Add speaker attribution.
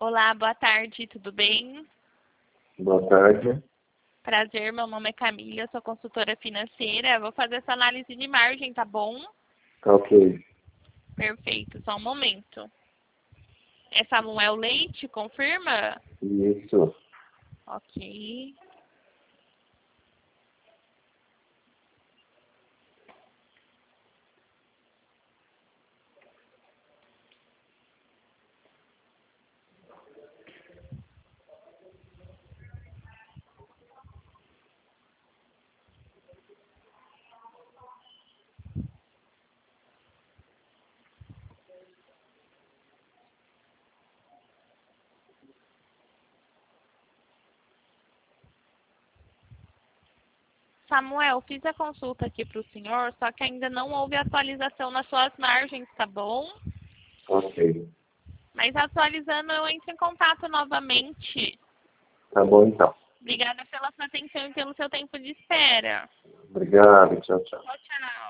Speaker 1: Olá, boa tarde, tudo bem?
Speaker 2: Boa tarde.
Speaker 1: Prazer, meu nome é Camila, eu sou consultora financeira. Vou fazer essa análise de margem, tá bom?
Speaker 2: Tá ok.
Speaker 1: Perfeito, só um momento. É Samuel Leite, confirma?
Speaker 2: Isso.
Speaker 1: Ok. Samuel, fiz a consulta aqui para o senhor, só que ainda não houve atualização nas suas margens, tá bom?
Speaker 2: Ok.
Speaker 1: Mas atualizando, eu entro em contato novamente.
Speaker 2: Tá bom então.
Speaker 1: Obrigada pela sua atenção e pelo seu tempo de espera.
Speaker 2: Obrigado. Tchau, tchau.
Speaker 1: Tchau, tchau.